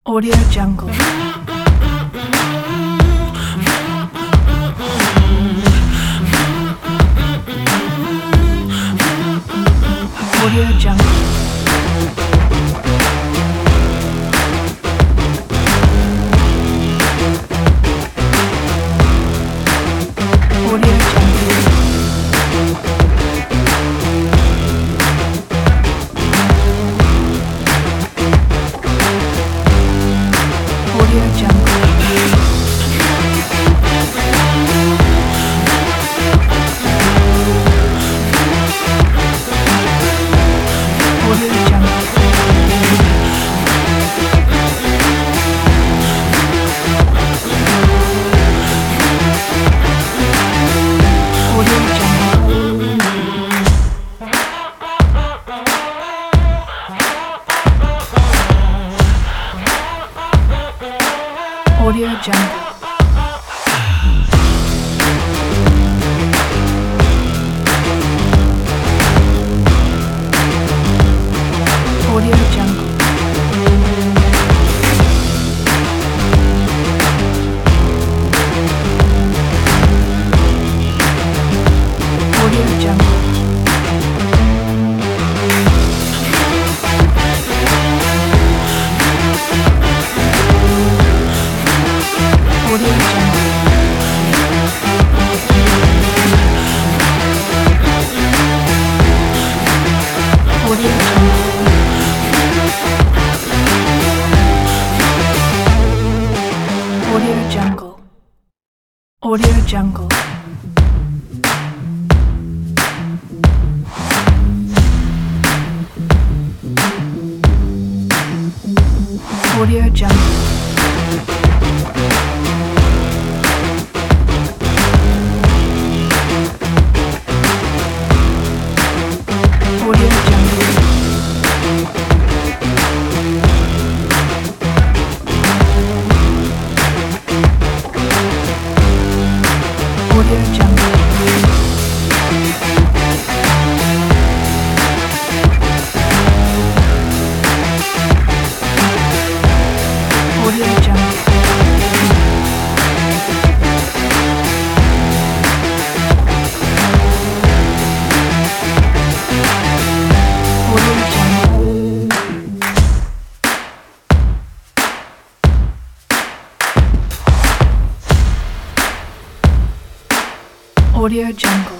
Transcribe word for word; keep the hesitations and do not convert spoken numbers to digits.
Audio Jungle. Audio Jungle. Audio Jungle. Audio Jungle. Audio Jungle. Audio Jungle. Audio Jungle. Audio Jungle. Audio Jungle. Audio Jungle. Audio Jungle. Audio Jungle. Audio Jungle. Audio Jungle. Audio Jungle. Audio Jungle. Audio Jungle. Audio Jungle. Audio Jungle.